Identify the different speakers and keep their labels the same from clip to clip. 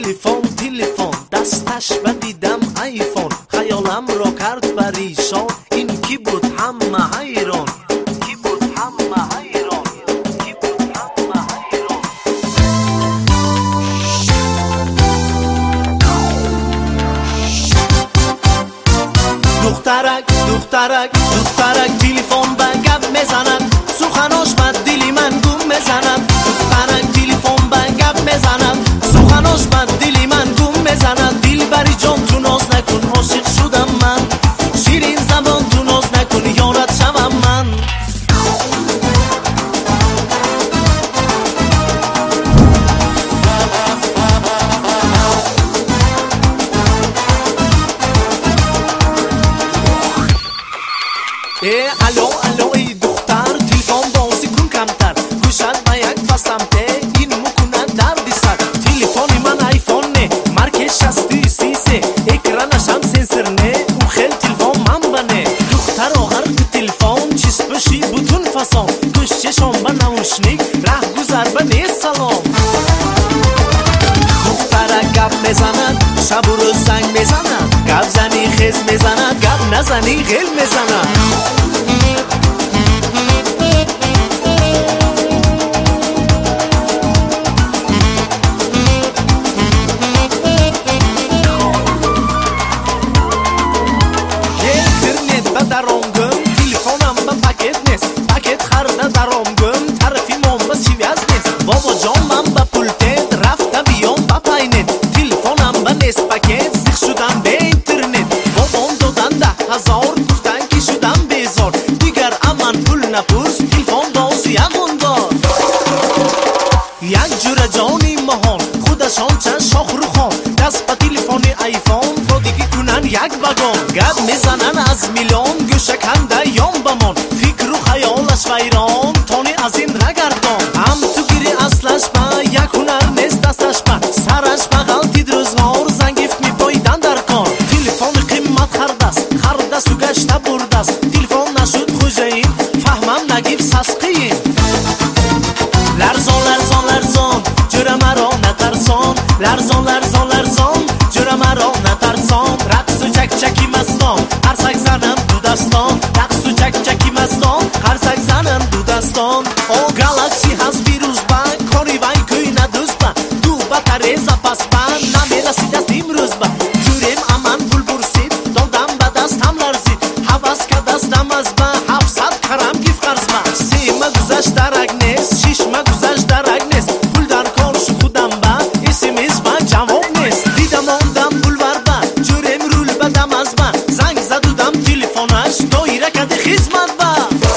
Speaker 1: تلفن دستش و دیدم آیفون، خیالم را کرد پریشان، این کی بود همه حیران، کی بود همه حیران، کی بود همه حیران. دخترک تلفن به گپ میزند، سخناش به دل من گم میزند. دخترک تلفن به گپ میزند، سخناش به دل من گم میزند. دل بری جان تو ناز نکن، عاشق شدم من، شیرین زبان تو ناز نکن، یارت شوم من. الو ای دختر، تلفن بازی کن کمتر، گوشت به یک فسمته این مکنه درد سر. تلفن من آیفون نه، مارک 63 اکرانش هم سنسر نه، او خیل تلفن من بنه. دختر آخر به تلفن چیز بشی بوتون فسان، گوش چشم به نوشنیک ره گذر به نه سلام. دختر گپ میزند، شب و روز زنگ میزند، گپ زنی خیز میزند، گپ نزنی غل میزند. بابا جان من با پولتت رفتم بیام با پاینت، تلفنم به نصف پکت سیخ شدم به اینترنت. بابام دادن 10,000 گفتن که شدم بیزار، دیگر امان پول نپرس تلفن بازی امون دار. یک جور جانی مهان خودشان چند شاخ رو خان، دست به تلفن آیفون با دیگه کنن یک بگان. گپ میزنن از میلان، گوشه کنده یام بمان، فکر و خیالش ویران تانی از این رگردان. هم تو گیری اصلش با یک هنر نیست دستش با، سرش بغل تید روزگار زنگیفت می بایدن در کار. تلفن قیمت خردست و گشته بردست، تلفن نشد خوشهیم فهمم نگیف سسقیم. لرزان جور مرا نترسان، لرزان جور مرا نترسان. رقص و چکی مستان، قرصک زنم دو دستان، رقص و چکی مستان، قرصک زنم دو دستان. او گالاکسی هست ویروس با، کاری وای کوی ندوست با، تو بطره زپس با، نمیرسید از امروز با. جوریم امان پول برسید، دادم به دستم لرزید، حوض که دستم از با، 700 کرم گیف قرض با. 3 ماه گذشت درک نیست، 6 ماه گذشت درک نیست، پول در کار شو خودم با، اسمس با جواب نیست. دیدم آمدم بولوار با، جوریم رول بدم از با، زنگ زدودم تلفنش دایره کده خدمت با.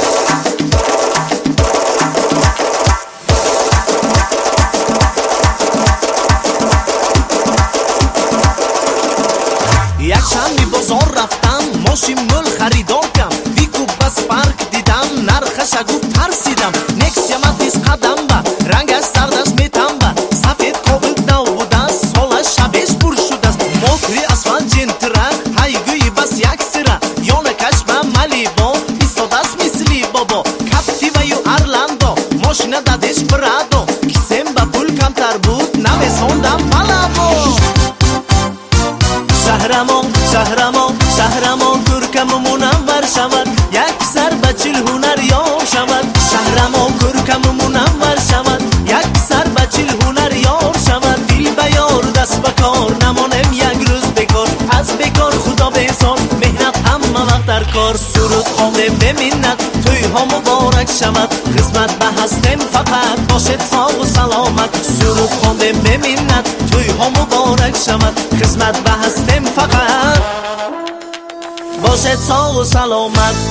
Speaker 1: یک شنبه بازار رفتم، ماشین نول خریدار کم، ویکو بس پارک دیدم، نرخش گفت ترسیدم. نکس یمتیز قدم با، رنگش سردش میتم با، سفید کابل نو بوده، سالش شبش پر شده است. موکری اسفال جنتره، هایگوی بس یک سره، یانکش با ملیبا، ایستاده است مثلی بابا. کپتی و یو ارلندو، ماشین دادش برادو، کسیم با پول کمتر بود، نمیساندم پلابو. شهرمان کرکم منور شود، یک سر به 40 هنر یار شود. شهرمان کرکم منور شود، یک سر به 40 هنر یار شود. دل به یار دست به کار، نمانم یک روز بکار، از بکار خدا بیزار، مهنت همه وقت در کار. سرود خواندم به منت، توی ها مبارک شود، خدمت به هستم فقط باشد ساق و سلامت. سرود خواندم به منت، توی ها مبارک شود، خدمت به هستم فقط باشد ساق و سلامت.